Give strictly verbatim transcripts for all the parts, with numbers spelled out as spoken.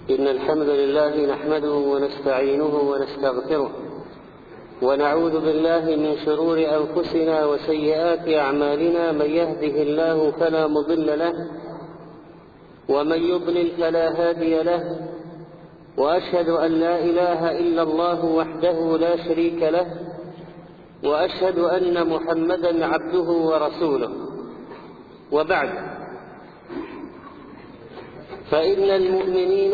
إن الحمد لله نحمده ونستعينه ونستغفره ونعوذ بالله من شرور أنفسنا وسيئات أعمالنا. من يهده الله فلا مضل له ومن يضلل فلا هادي له، وأشهد أن لا إله إلا الله وحده لا شريك له، وأشهد أن محمدا عبده ورسوله. وبعد، فإن المؤمنين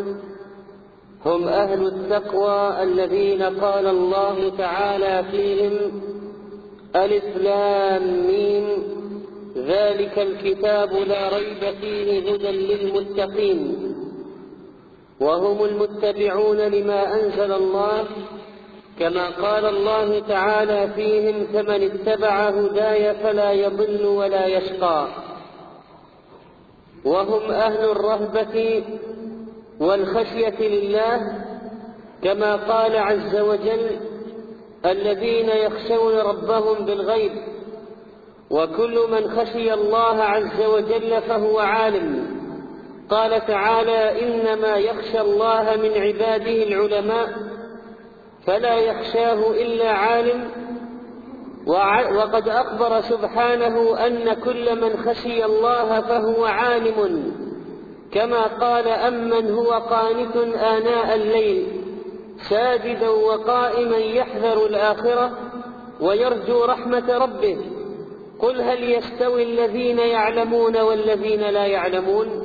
هم أهل التقوى الذين قال الله تعالى فيهم: ألف لام ميم ذلك الكتاب لا ريب فيه هدى للمتقين. وهم المتبعون لما أنزل الله، كما قال الله تعالى فيهم: فمن اتبع هداي فلا يضل ولا يشقى. وهم أهل الرهبة والخشية لله، كما قال عز وجل: الذين يخشون ربهم بالغيب. وكل من خشي الله عز وجل فهو عالم. قال تعالى: إنما يخشى الله من عباده العلماء، فلا يخشاه إلا عالم. وقد أخبر سبحانه أن كل من خشي الله فهو عالم، كما قال: أمن هو قانت آناء الليل ساجدا وقائما يحذر الآخرة ويرجو رحمة ربه، قل هل يستوي الذين يعلمون والذين لا يعلمون؟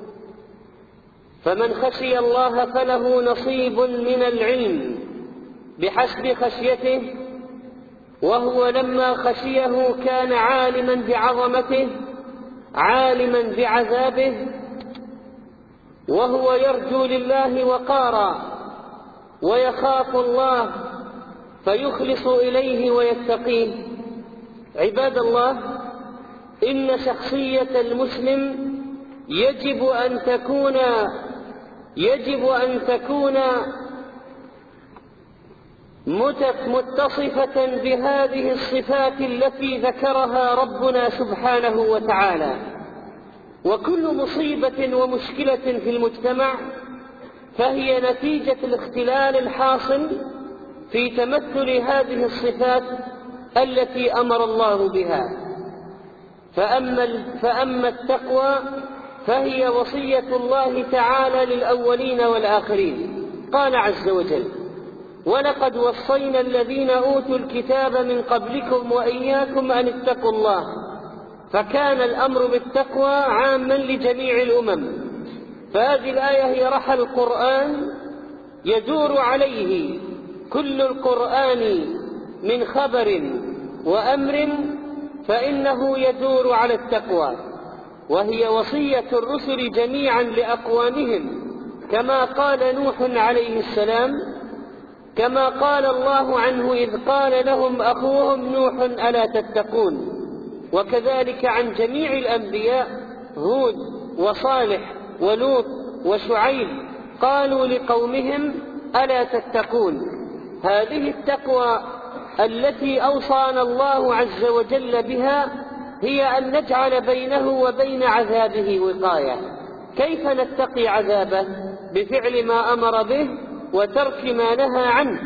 فمن خشي الله فله نصيب من العلم بحسب خشيته، وهو لما خشيه كان عالما بعظمته، عالما بعذابه، وهو يرجو لله وقارا ويخاف الله فيخلص إليه ويتقيه. عباد الله، إن شخصية المسلم يجب أن تكون يجب أن تكون متصفة بهذه الصفات التي ذكرها ربنا سبحانه وتعالى. وكل مصيبة ومشكلة في المجتمع فهي نتيجة الاختلال الحاصل في تمثل هذه الصفات التي أمر الله بها. فأما, فأما التقوى فهي وصية الله تعالى للأولين والآخرين. قال عز وجل: ولقد وصينا الذين أوتوا الكتاب من قبلكم وإياكم أن اتقوا الله. فكان الأمر بالتقوى عاما لجميع الأمم. فهذه الآية هي رحى القرآن يدور عليه كل القرآن من خبر وأمر، فإنه يدور على التقوى، وهي وصية الرسل جميعا لأقوامهم، كما قال نوح عليه السلام، كما قال الله عنه إذ قال لهم أخوهم نوح ألا تتقون. وكذلك عن جميع الأنبياء: هود وصالح ولوط وشعيب قالوا لقومهم ألا تتقون. هذه التقوى التي أوصانا الله عز وجل بها هي أن نجعل بينه وبين عذابه وقاية. كيف نتقي عذابه؟ بفعل ما أمر به وترك ما نهى عنه.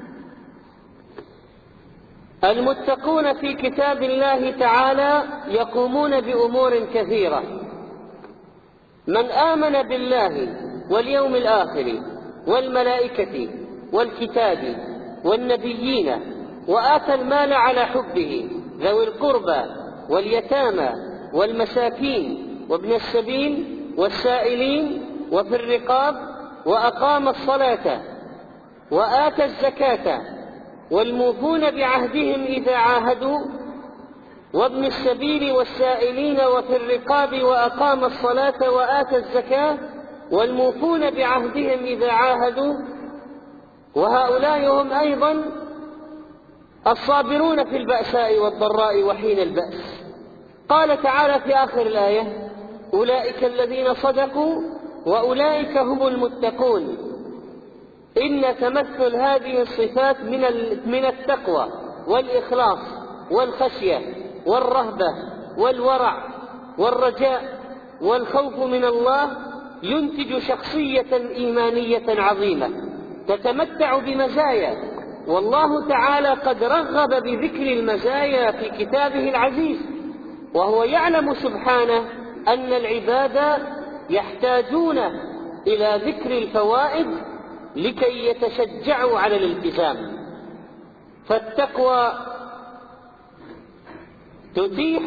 المتقون في كتاب الله تعالى يقومون بأمور كثيرة. من آمن بالله واليوم الآخر والملائكة والكتاب والنبيين وآتى المال على حبه ذوي القربى واليتامى والمساكين وابن السبيل والسائلين وفي الرقاب، وأقام الصلاة وآتى الزكاة، والموفون بعهدهم إذا عاهدوا، وابن السبيل والسائلين وفي الرقاب وأقام الصلاة وآتى الزكاة، والموفون بعهدهم إذا عاهدوا. وهؤلاء هم أيضا الصابرون في البأساء والضراء وحين البأس. قال تعالى في آخر الآية: أولئك الذين صدقوا وأولئك هم المتقون. إن تمثل هذه الصفات من التقوى والإخلاص والخشية والرهبة والورع والرجاء والخوف من الله ينتج شخصية إيمانية عظيمة تتمتع بمزايا، والله تعالى قد رغب بذكر المزايا في كتابه العزيز، وهو يعلم سبحانه أن العباد يحتاجون إلى ذكر الفوائد لكي يتشجعوا على الالتزام. فالتقوى تتيح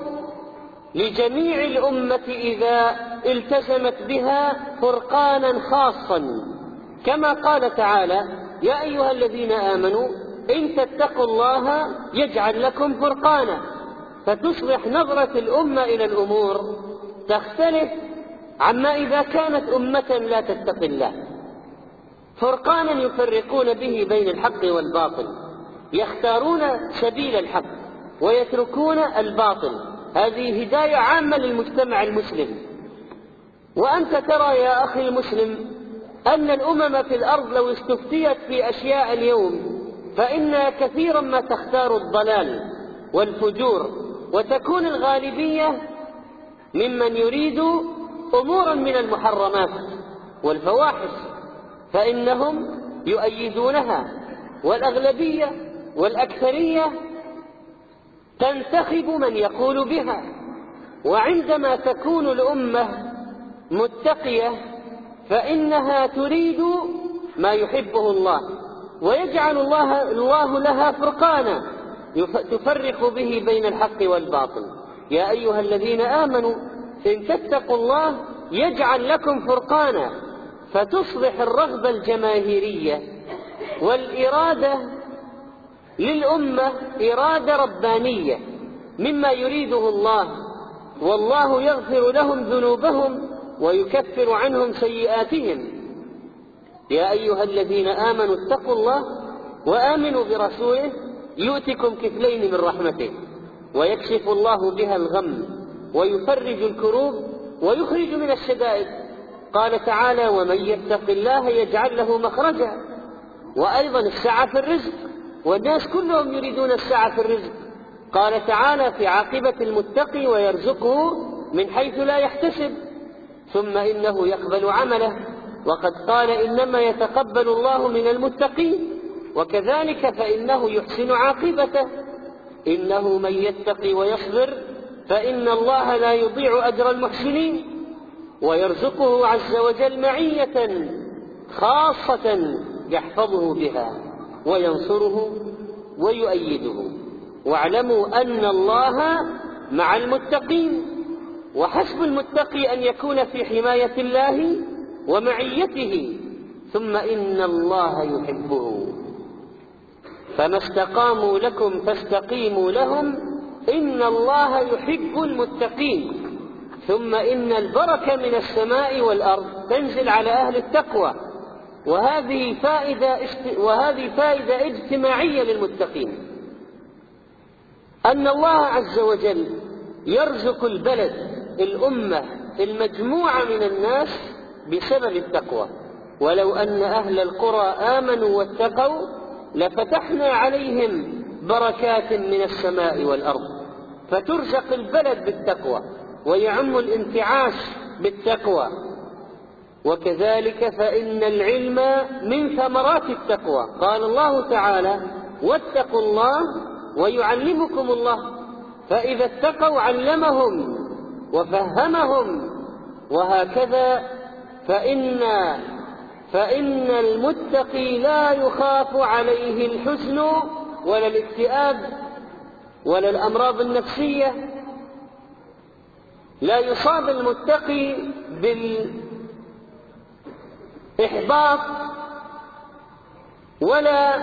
لجميع الأمة إذا التزمت بها فرقانا خاصا، كما قال تعالى: يا أيها الذين آمنوا إن تتقوا الله يجعل لكم فرقانا. فتصبح نظرة الأمة إلى الأمور تختلف عما إذا كانت أمة لا تتقي الله. فرقانا يفرقون به بين الحق والباطل، يختارون سبيل الحق ويتركون الباطل. هذه هداية عامة للمجتمع المسلم. وأنت ترى يا أخي المسلم أن الأمم في الأرض لو استفتيت في أشياء اليوم فإن كثيرا ما تختار الضلال والفجور، وتكون الغالبية ممن يريد أمورا من المحرمات والفواحش، فإنهم يؤيدونها، والأغلبية والأكثرية تنتخب من يقول بها. وعندما تكون الأمة متقية فإنها تريد ما يحبه الله، ويجعل الله, الله لها فرقانا تفرق به بين الحق والباطل. يا أيها الذين آمنوا إن تتقوا الله يجعل لكم فرقانا. فتصبح الرغبة الجماهيرية والإرادة للأمة إرادة ربانية مما يريده الله، والله يغفر لهم ذنوبهم ويكفر عنهم سيئاتهم. يا أيها الذين آمنوا اتقوا الله وآمنوا برسوله يؤتكم كفلين من رحمته ويكشف الله بها الغم ويفرج الكروب ويخرج من الشدائد. قال تعالى: ومن يتق الله يجعل له مخرجا. وأيضا السعة في الرزق، والناس كلهم يريدون السعة في الرزق. قال تعالى في عاقبة المتقي: ويرزقه من حيث لا يحتسب ثم إنه يقبل عمله. وقد قال: إنما يتقبل الله من المتقين. وكذلك فإنه يحسن عاقبته. إنه من يتقي ويصبر فإن الله لا يضيع أجر المحسنين. ويرزقه عز وجل معية خاصة يحفظه بها وينصره ويؤيده. واعلموا أن الله مع المتقين، وحسب المتقي أن يكون في حماية الله ومعيته، ثم إن الله يحبه. فما استقاموا لكم فاستقيموا لهم إن الله يحب المتقين. ثم إن البركة من السماء والأرض تنزل على أهل التقوى، وهذه فائدة, وهذه فائدة اجتماعية للمتقين، أن الله عز وجل يرزق البلد الأمة المجموعة من الناس بسبب التقوى. ولو أن أهل القرى آمنوا واتقوا لفتحنا عليهم بركات من السماء والأرض. فترزق البلد بالتقوى ويعم الانتعاش بالتقوى. وكذلك فإن العلم من ثمرات التقوى. قال الله تعالى: واتقوا الله ويعلمكم الله. فإذا اتقوا علمهم وفهمهم. وهكذا فإن, فإن المتقي لا يخاف عليه الحزن ولا الاكتئاب ولا الأمراض النفسية. لا يصاب المتقي بالإحباط ولا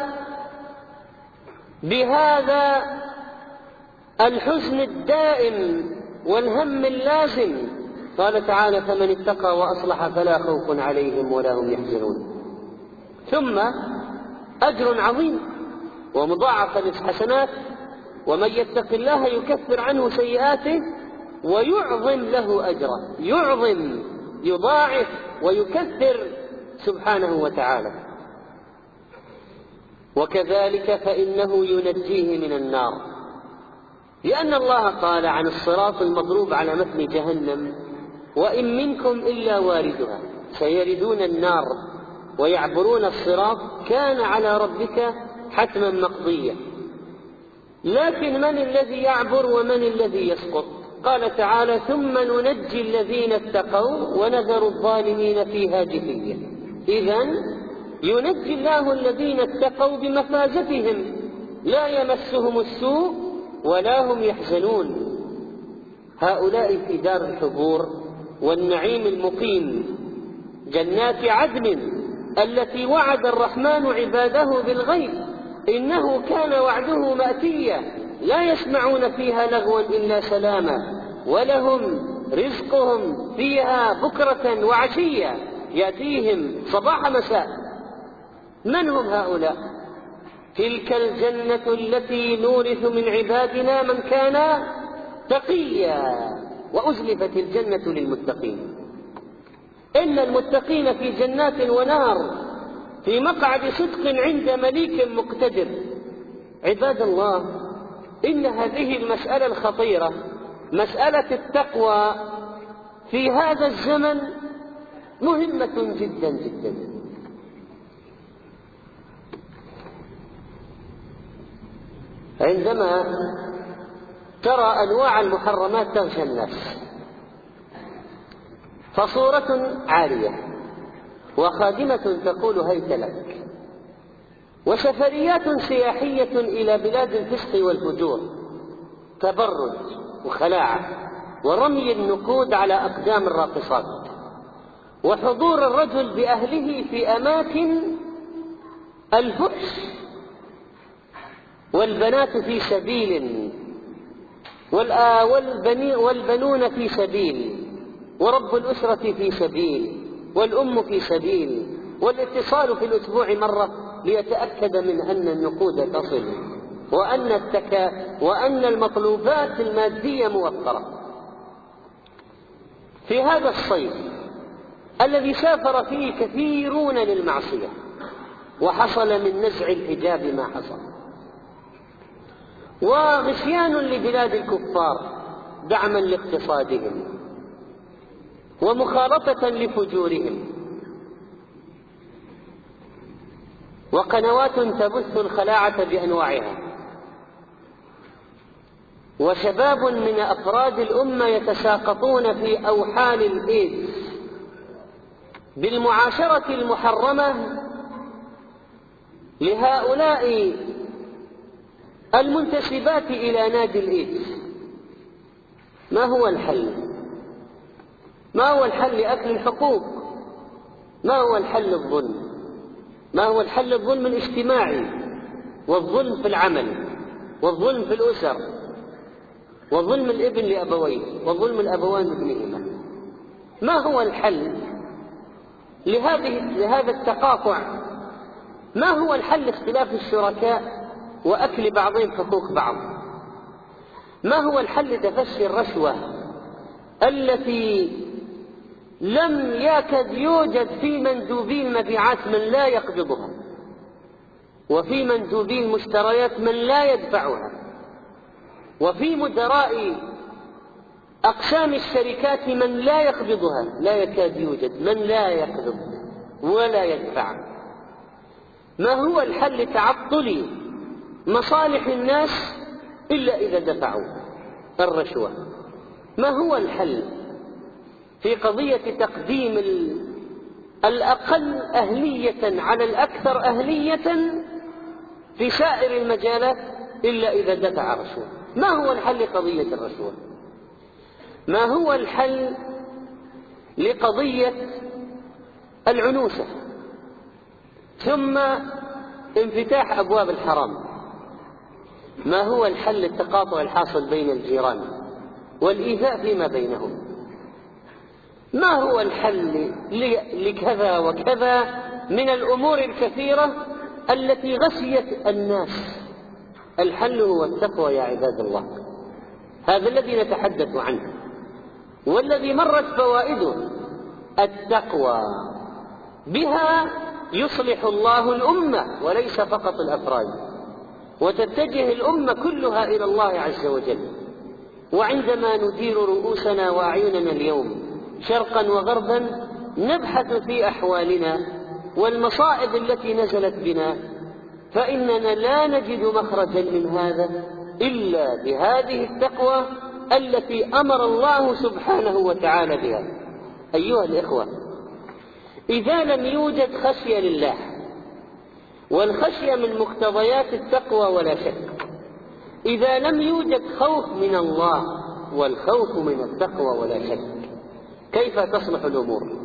بهذا الحزن الدائم والهم اللازم. قال تعالى: فمن اتقى وأصلح فلا خوف عليهم ولا هم يحزنون. ثم أجر عظيم ومضاعفة للحسنات. ومن يتق الله يكفر عنه سيئاته ويعظم له أجره. يعظم، يضاعف ويكثر سبحانه وتعالى. وكذلك فإنه ينجيه من النار، لأن الله قال عن الصراط المضروب على متن جهنم: وإن منكم إلا واردها سيردون النار ويعبرون الصراط كان على ربك حتما مقضيا. لكن من الذي يعبر ومن الذي يسقط؟ قال تعالى: ثم ننجي الذين اتقوا ونذر الظالمين فيها جثيا. إذن ينجي الله الذين اتقوا بمفازتهم لا يمسهم السوء ولا هم يحزنون. هؤلاء في دار الحبور والنعيم المقيم، جنات عدن التي وعد الرحمن عباده بالغيب إنه كان وعده مأتيا، لا يسمعون فيها لغوا إلا سلاما، ولهم رزقهم فيها بكرة وعشيا، يأتيهم صباح مساء. من هم هؤلاء؟ تلك الجنة التي نورث من عبادنا من كان تقيا، وأزلفت الجنة للمتقين. إن المتقين في جنات ونهر في مقعد صدق عند مليك مقتدر. عباد الله، إن هذه المسألة الخطيرة، مسألة التقوى في هذا الزمن، مهمة جدا جدا. عندما ترى أنواع المحرمات تغشى الناس، فصورة عارية وخادمة تقول هيت لك، وسفريات سياحية إلى بلاد الفسق والفجور، تبرج وخلاعة ورمي النقود على أقدام الراقصات، وحضور الرجل بأهله في أماكن الفحش، والبنات في سبيل، والبنون في سبيل، ورب الأسرة في سبيل، والأم في سبيل، والاتصال في الأسبوع مرة ليتأكد من أن النقود تصل، وأن, التكا وأن المطلوبات المادية موفرة. في هذا الصيف الذي سافر فيه كثيرون للمعصية، وحصل من نزع الحجاب ما حصل، وغشيان لبلاد الكفار دعما لاقتصادهم، ومخالطة لفجورهم، وقنوات تبث الخلاعة بأنواعها، وشباب من أفراد الأمة يتساقطون في أوحال الإيدز بالمعاشرة المحرمة لهؤلاء المنتسبات إلى نادي الإيدز. ما هو الحل؟ ما هو الحل لأكل الحقوق؟ ما هو الحل الظلم؟ ما هو الحل الظلم الاجتماعي، والظلم في العمل، والظلم في الأسر، وظلم الابن لأبويه، وظلم الأبوان لابنهما؟ ما هو الحل لهذه لهذا التقاطع؟ ما هو الحل لاختلاف الشركاء وأكل بعضهم حقوق بعض؟ ما هو الحل لتفشي الرشوة التي لم يكد يوجد في مندوبي المبيعات من لا يقبضها، وفي مندوبي المشتريات من لا يدفعها، وفي مدراء أقسام الشركات من لا يقبضها؟ لا يكاد يوجد من لا يقبض ولا يدفع. ما هو الحل لتعطل مصالح الناس إلا إذا دفعوا الرشوة؟ ما هو الحل في قضية تقديم الأقل أهلية على الأكثر أهلية في سائر المجالات إلا إذا دفع رشوة؟ ما هو الحل لقضية الرشوة؟ ما هو الحل لقضية العنوسة؟ ثم انفتاح أبواب الحرام. ما هو الحل للتقاطع الحاصل بين الجيران والإيذاء فيما بينهم؟ ما هو الحل لكذا وكذا من الأمور الكثيرة التي غشيت الناس؟ الحل هو التقوى يا عباد الله، هذا الذي نتحدث عنه والذي مرت فوائده. التقوى بها يصلح الله الأمة وليس فقط الأفراد، وتتجه الأمة كلها إلى الله عز وجل. وعندما ندير رؤوسنا وأعيننا اليوم شرقا وغربا نبحث في أحوالنا والمصائب التي نزلت بنا، فإننا لا نجد مخرجا من هذا إلا بهذه التقوى التي أمر الله سبحانه وتعالى بها. أيها الإخوة، إذا لم يوجد خشية لله، والخشية من مقتضيات التقوى ولا شك، إذا لم يوجد خوف من الله والخوف من التقوى ولا شك، كيف تصلح الأمور؟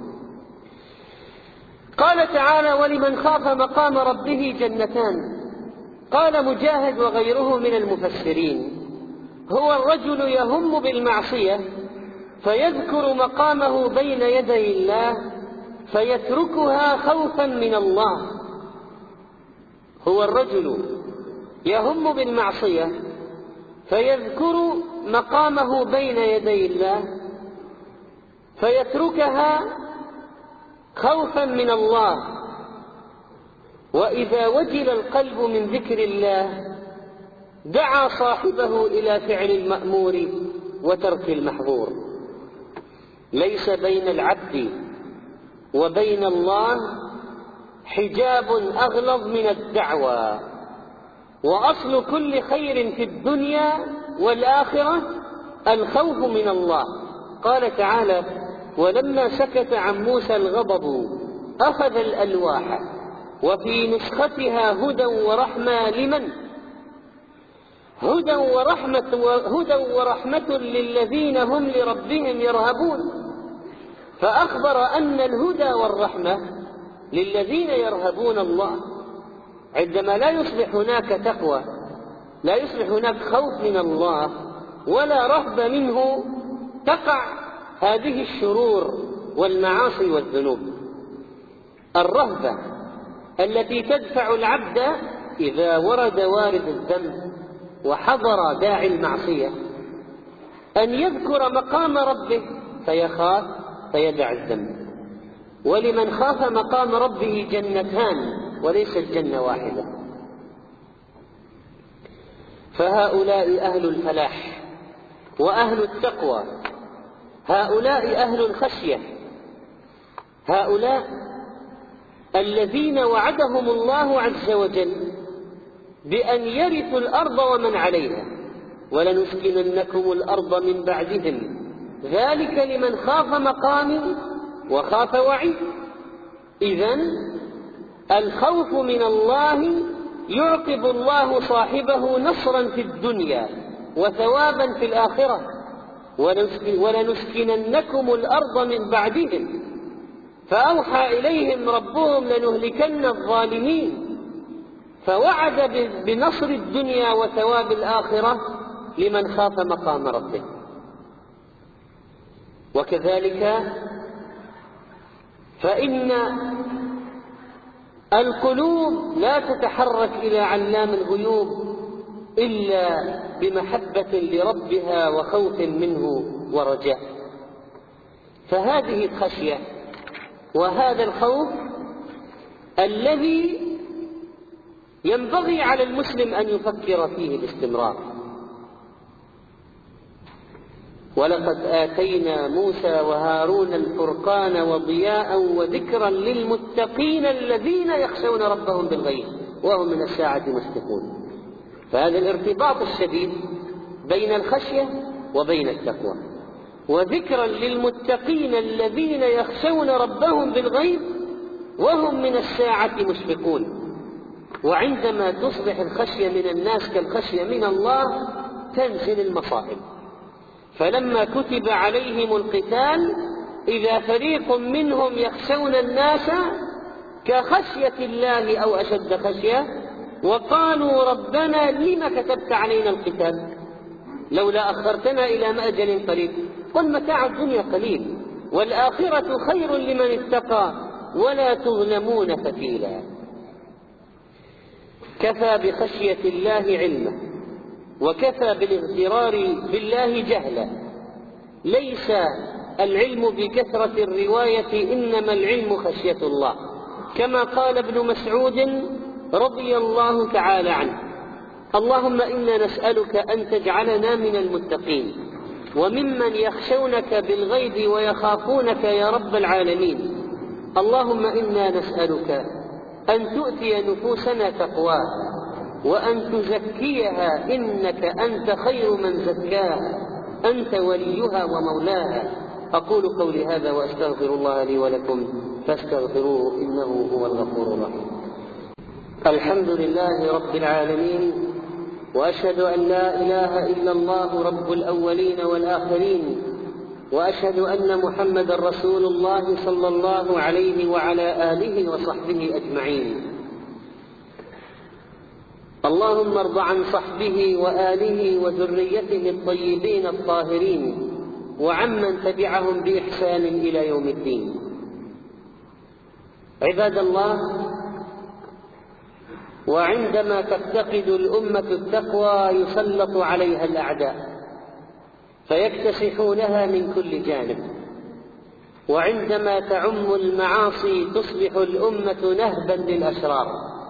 قال تعالى: ولمن خاف مقام ربه جنتان. قال مجاهد وغيره من المفسرين: هو الرجل يهم بالمعصية فيذكر مقامه بين يدي الله فيتركها خوفا من الله. هو الرجل يهم بالمعصية فيذكر مقامه بين يدي الله فيتركها خوفا من الله. وإذا وجل القلب من ذكر الله دعا صاحبه إلى فعل المأمور وترك المحظور. ليس بين العبد وبين الله حجاب أغلظ من الدعوى، وأصل كل خير في الدنيا والآخرة الخوف من الله. قال تعالى: ولما سكت عن موسى الغضب أخذ الألواح وفي نسختها هدى ورحمة لمن هدى ورحمة, هدى ورحمة للذين هم لربهم يرهبون. فأخبر أن الهدى والرحمة للذين يرهبون الله. عندما لا يصبح هناك تقوى، لا يصبح هناك خوف من الله ولا رهبة منه، تقع هذه الشرور والمعاصي والذنوب. الرهبة التي تدفع العبد إذا ورد وارد الذنب وحضر داعي المعصية أن يذكر مقام ربه فيخاف فيدع الذنب. ولمن خاف مقام ربه جنتان وليست جنة واحدة. فهؤلاء أهل الفلاح وأهل التقوى، هؤلاء أهل الخشية، هؤلاء الذين وعدهم الله عز وجل بأن يرثوا الأرض ومن عليها ولنسكننكم الأرض من بعدهم ذلك لمن خاف مقامي وخاف وعيد. إذن الخوف من الله يعقب الله صاحبه نصرا في الدنيا وثوابا في الآخرة. ولنسكننكم الأرض من بعدهم فأوحى إليهم ربهم لنهلكن الظالمين، فوعد بنصر الدنيا وثواب الآخرة لمن خاف مقام ربه. وكذلك فإن القلوب لا تتحرك إلى علام الغيوب إلا بمحبة لربها وخوف منه ورجاء. فهذه الخشية وهذا الخوف الذي ينبغي على المسلم أن يفكر فيه باستمرار. ولقد آتينا موسى وهارون الفرقان وضياء وذكرا للمتقين الذين يخشون ربهم بالغيب وهم من الساعة مشفقون. فهذا الارتباط الشديد بين الخشية وبين التقوى. وذكرا للمتقين الذين يخشون ربهم بالغيب وهم من الساعة مشفقون. وعندما تصبح الخشية من الناس كالخشية من الله تنزل المصائب. فلما كتب عليهم القتال إذا فريق منهم يخشون الناس كخشية الله أو أشد خشية وقالوا ربنا لم كتبت علينا القتال لولا أخرتنا إلى أجل قريب قل متاع الدنيا قليل والآخرة خير لمن اتقى ولا تظلمون فتيلا. كفى بخشية الله علما وكفى بالاغترار بالله جهلا. ليس العلم بكثرة الرواية إنما العلم خشية الله، كما قال ابن مسعود رضي الله تعالى عنه: اللهم إنا نسألك أن تجعلنا من المتقين وممن يخشونك بالغيب ويخافونك يا رب العالمين. اللهم إنا نسألك أن تؤتي نفوسنا تقواها وأن تزكيها إنك أنت خير من زكاها، أنت وليها ومولاها. أقول قولي هذا وأستغفر الله لي ولكم فاستغفروه إنه هو الغفور الرحيم. الحمد لله رب العالمين، وأشهد أن لا إله إلا الله رب الأولين والآخرين، وأشهد أن محمدا رسول الله صلى الله عليه وعلى آله وصحبه أجمعين. اللهم ارض عن صحبه وآله وذريته الطيبين الطاهرين وعمن تبعهم بإحسان إلى يوم الدين. عباد الله، وعندما تفتقد الأمة التقوى يسلط عليها الأعداء فيكتسحونها من كل جانب، وعندما تعم المعاصي تصبح الأمة نهبا للأشرار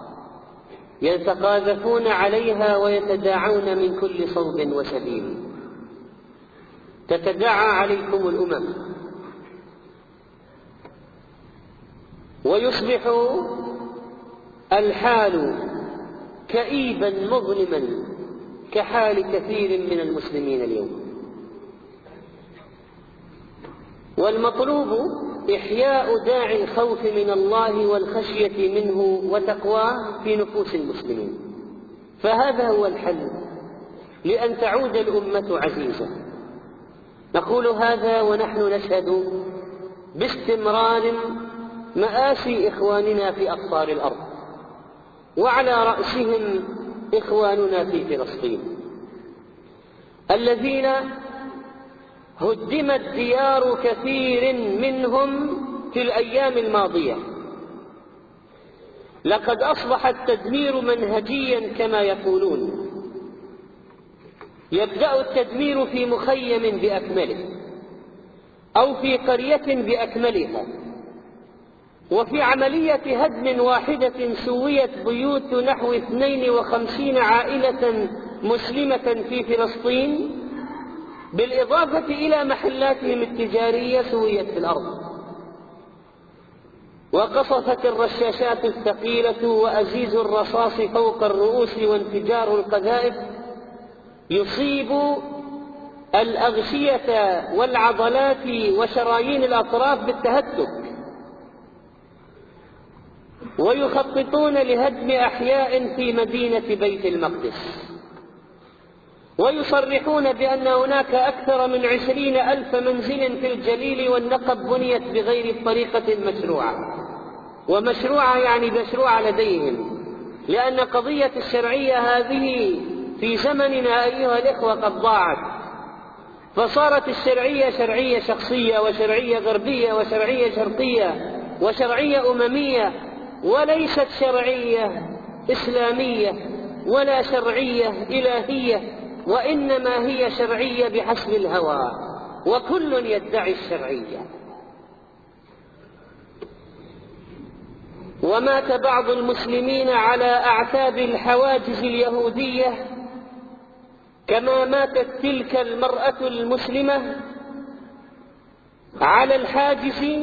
يتقاذفون عليها ويتداعون من كل صوب وسبيل. تتداعى عليكم الأمم ويصبح الحال كئيبا مظلما كحال كثير من المسلمين اليوم. والمطلوب إحياء داعي الخوف من الله والخشية منه وتقواه في نفوس المسلمين، فهذا هو الحل لأن تعود الأمة عزيزة. نقول هذا ونحن نشهد باستمرار مآسي إخواننا في أقطار الأرض، وعلى رأسهم إخواننا في فلسطين الذين هدمت ديار كثير منهم في الأيام الماضية. لقد أصبح التدمير منهجيا كما يقولون، يبدأ التدمير في مخيم بأكمله أو في قرية بأكملها، وفي عملية هدم واحدة سويت بيوت نحو اثنين وخمسين عائلة مسلمة في فلسطين، بالإضافة إلى محلاتهم التجارية سويت في الأرض. وقصفت الرشاشات الثقيلة وأزيز الرصاص فوق الرؤوس وانفجار القذائف يصيب الأغشية والعضلات وشرايين الأطراف بالتهتك، ويخططون لهدم أحياء في مدينة بيت المقدس، ويصرحون بأن هناك أكثر من عشرين ألف منزل في الجليل والنقب بنيت بغير الطريقة المشروعة. ومشروعة يعني مشروعة لديهم، لأن قضية الشرعية هذه في زمننا أيها الإخوة قد ضاعت، فصارت الشرعية شرعية شخصية وشرعية غربية وشرعية شرقية وشرعية أممية، وليست شرعية إسلامية ولا شرعية إلهية، وإنما هي شرعية بحسب الهوى، وكل يدعي الشرعية. ومات بعض المسلمين على أعتاب الحواجز اليهودية كما ماتت تلك المرأة المسلمة على الحاجز،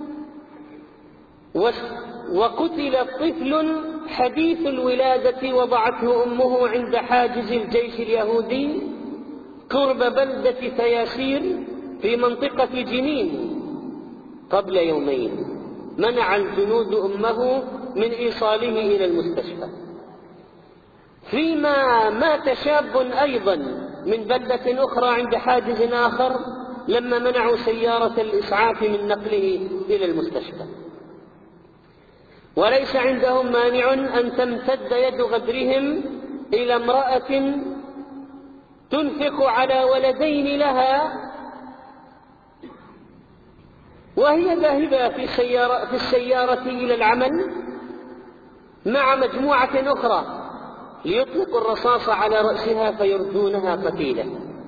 وقتل طفل حديث الولادة وضعته أمه عند حاجز الجيش اليهودي قرب بلدة تياسير في منطقة جنين قبل يومين. منع الجنود أمه من إيصاله إلى المستشفى. فيما مات شاب أيضا من بلدة أخرى عند حاجز آخر لما منعوا سيارة الإسعاف من نقله إلى المستشفى. وليس عندهم مانع أن تمتد يد غدرهم إلى امرأة تنفق على ولدين لها وهي ذاهبة في السيارة, في السيارة إلى العمل مع مجموعة أخرى ليطلقوا الرصاص على رأسها فيردونها قتيلة.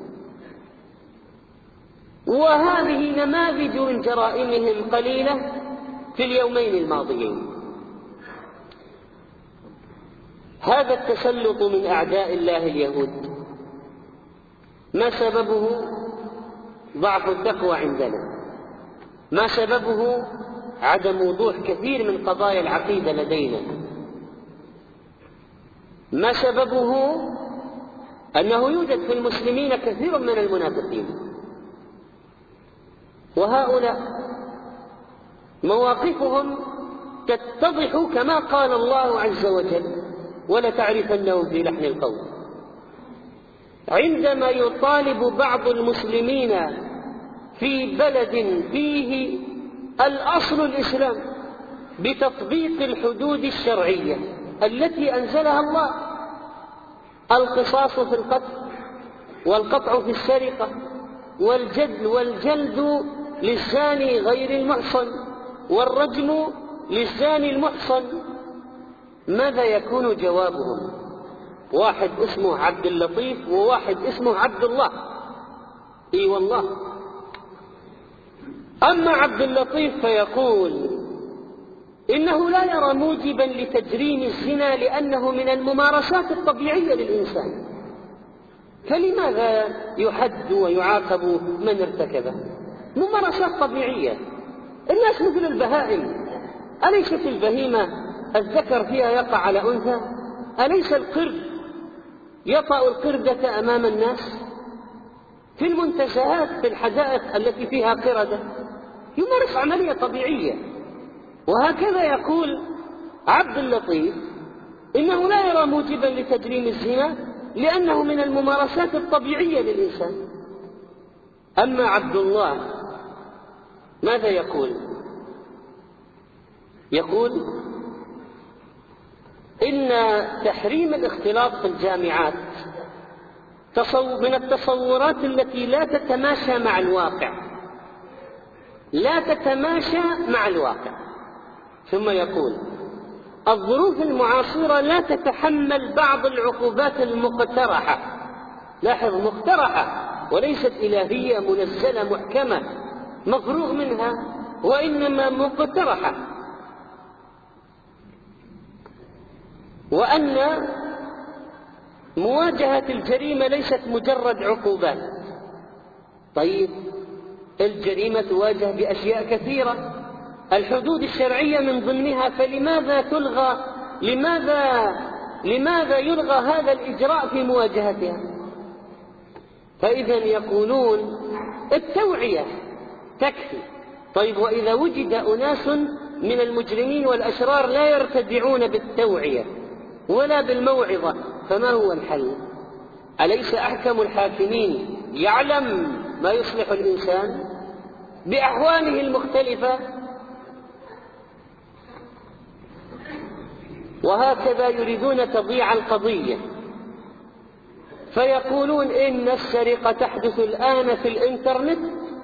وهذه نماذج من جرائمهم قليلة في اليومين الماضيين. هذا التسلط من أعداء الله اليهود ما سببه؟ ضعف التقوى عندنا. ما سببه؟ عدم وضوح كثير من قضايا العقيدة لدينا. ما سببه؟ أنه يوجد في المسلمين كثير من المنافقين، وهؤلاء مواقفهم تتضح كما قال الله عز وجل: ولتعرفنهم في لحن القول. عندما يطالب بعض المسلمين في بلد فيه الأصل الإسلام بتطبيق الحدود الشرعية التي أنزلها الله، القصاص في القتل، والقطع في السرقة، والجد والجلد للزاني غير المحصن، والرجم للزاني المحصن، ماذا يكون جوابهم؟ واحد اسمه عبد اللطيف وواحد اسمه عبد الله. اي والله. أما عبد اللطيف فيقول إنه لا يرى موجبا لتجريم الزنا لأنه من الممارسات الطبيعية للإنسان، فلماذا يحد ويعاقب من ارتكبه؟ ممارسات طبيعية، الناس مثل البهائم. أليست البهيمة الذكر فيها يقع على أنثى؟ أليس القرد يطأ القردة أمام الناس؟ في المنتزهات في الحدائق التي فيها قردة يمارس عملية طبيعية. وهكذا يقول عبد اللطيف إنه لا يرى موجبا لتجريم الزنا لأنه من الممارسات الطبيعية للإنسان. أما عبد الله ماذا يقول؟ يقول إن تحريم الاختلاط في الجامعات من التصورات التي لا تتماشى مع الواقع، لا تتماشى مع الواقع. ثم يقول الظروف المعاصرة لا تتحمل بعض العقوبات المقترحة. لاحظ، مقترحة وليست إلهية منزلة محكمة مفروغ منها، وإنما مقترحة. وأن مواجهة الجريمة ليست مجرد عقوبات. طيب، الجريمة تواجه بأشياء كثيرة، الحدود الشرعية من ضمنها، فلماذا تلغى لماذا لماذا يلغى هذا الإجراء في مواجهتها؟ فإذا يقولون التوعية تكفي. طيب، وإذا وجد أناس من المجرمين والأشرار لا يرتدعون بالتوعية ولا بالموعظة، فما هو الحل؟ أليس أحكم الحاكمين يعلم ما يصلح الإنسان بأحواله المختلفة؟ وهكذا يريدون تضييع القضية، فيقولون إن السرقة تحدث الآن في الإنترنت،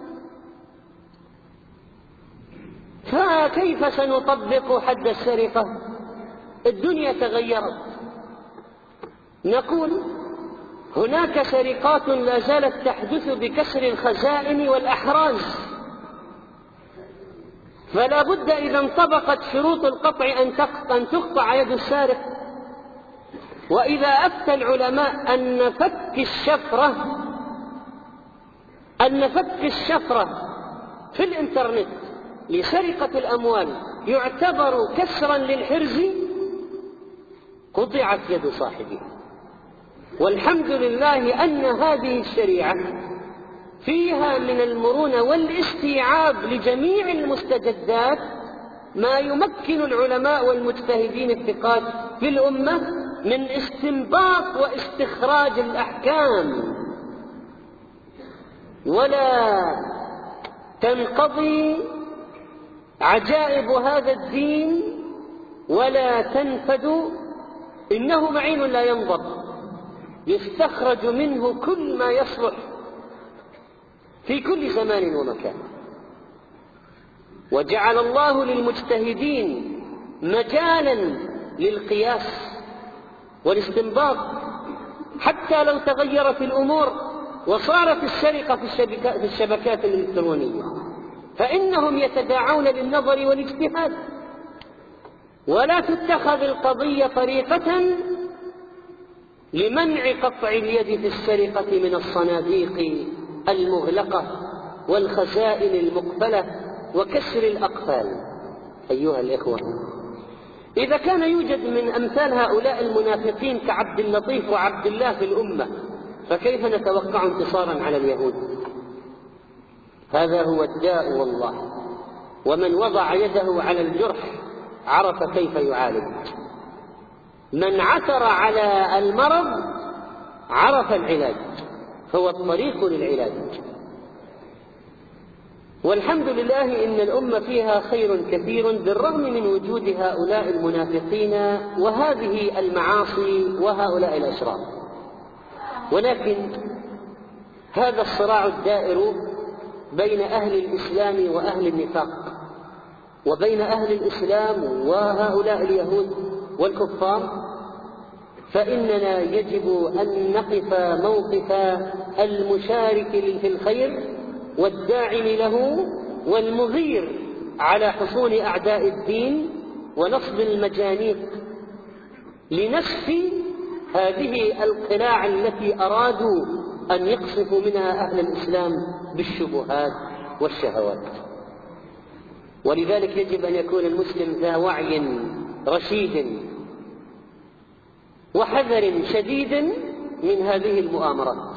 فكيف سنطبق حد السرقة؟ الدنيا تغيرت. نقول هناك سرقات لا زالت تحدث بكسر الخزائن والأحراز، فلا بد إذا انطبقت شروط القطع أن تقطع يد السارق. وإذا أفتى العلماء أن فك الشفرة أن فك الشفرة في الإنترنت لسرقة الأموال يعتبر كسرا للحرز، قطعت يد صاحبها. والحمد لله أن هذه الشريعة فيها من المرونة والاستيعاب لجميع المستجدات ما يمكن العلماء والمجتهدين الثقات في الأمة من استنباط واستخراج الأحكام. ولا تنقضي عجائب هذا الدين ولا تنفد، إنه معين لا ينضب، يستخرج منه كل ما يصلح في كل زمان ومكان. وجعل الله للمجتهدين مجالا للقياس والاستنباط، حتى لو تغيرت الأمور وصارت السرقة في الشبكات الإلكترونية فإنهم يتداعون للنظر والاجتهاد. ولا تتخذ القضية طريقة لمنع قطع اليد في السرقة من الصناديق المغلقة والخزائن المقبلة وكسر الأقفال. أيها الإخوة، إذا كان يوجد من أمثال هؤلاء المنافقين كعبد اللطيف وعبد الله في الأمة، فكيف نتوقع انتصارا على اليهود؟ هذا هو الداء والله، ومن وضع يده على الجرح عرف كيف يعالج. من عثر على المرض عرف العلاج، هو الطريق للعلاج. والحمد لله إن الأمة فيها خير كثير بالرغم من وجود هؤلاء المنافقين وهذه المعاصي وهؤلاء الأشرار. ولكن هذا الصراع الدائر بين أهل الإسلام وأهل النفاق، وبين أهل الإسلام وهؤلاء اليهود والكفار، فإننا يجب أن نقف موقف المشارك في الخير والداعم له والمغير على حصون أعداء الدين ونصب المجانيق لنسف هذه القلاع التي أرادوا أن يقصفوا منها أهل الإسلام بالشبهات والشهوات. ولذلك يجب أن يكون المسلم ذا وعي رشيد وحذر شديد من هذه المؤامرات.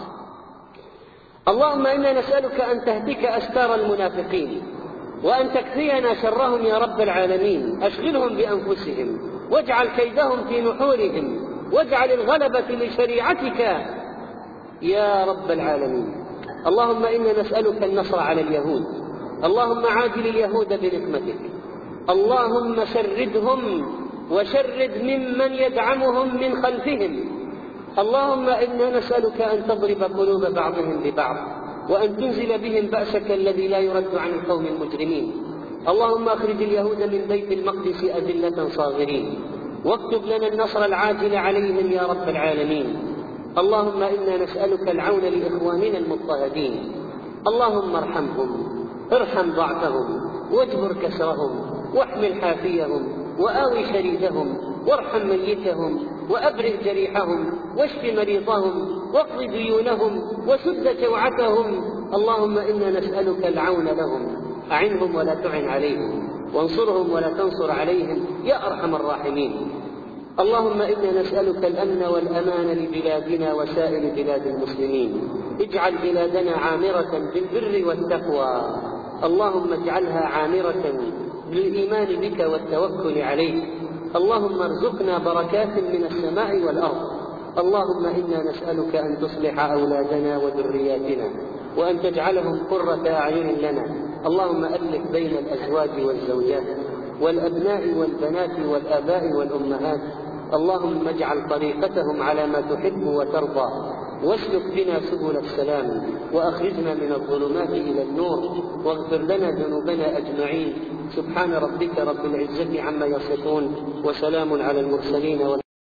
اللهم إنا نسألك أن تهتك أستار المنافقين وأن تكفينا شرهم يا رب العالمين. أشغلهم بأنفسهم واجعل كيدهم في نحورهم واجعل الغلبة لشريعتك يا رب العالمين. اللهم إنا نسألك النصر على اليهود، اللهم عاجل اليهود بنقمتك، اللهم شردهم وشرد ممن يدعمهم من خلفهم. اللهم إنا نسألك أن تضرب قلوب بعضهم ببعض وأن تنزل بهم بأسك الذي لا يرد عن القوم المجرمين. اللهم أخرج اليهود من بيت المقدس أذلة صاغرين واكتب لنا النصر العاجل عليهم يا رب العالمين. اللهم إنا نسألك العون لإخواننا المضطهدين، اللهم ارحمهم، ارحم ضعفهم واجبر كسرهم واحمل حافيهم وآوي شريدهم وارحم ميتهم وأبرئ جريحهم واشف مريضهم واقض ديونهم وسد جوعتهم. اللهم إنا نسألك العون لهم، أعنهم ولا تعن عليهم وانصرهم ولا تنصر عليهم يا أرحم الراحمين. اللهم إنا نسألك الأمن والأمان لبلادنا وسائر بلاد المسلمين. اجعل بلادنا عامرة بالبر والتقوى، اللهم اجعلها عامرة بالإيمان بك والتوكل عليك. اللهم ارزقنا بركات من السماء والأرض. اللهم إنا نسألك أن تصلح أولادنا وذرياتنا وأن تجعلهم قرة أعين لنا. اللهم ألف بين الأزواج والزوجات والأبناء والبنات والآباء والأمهات. اللهم اجعل طريقتهم على ما تحب وترضى واسلك بنا سبل السلام وأخرجنا من الظلمات إلى النور واغفر لنا ذنوبنا أجمعين. سبحان ربك رب العزة عما يصفون وسلام على المرسلين.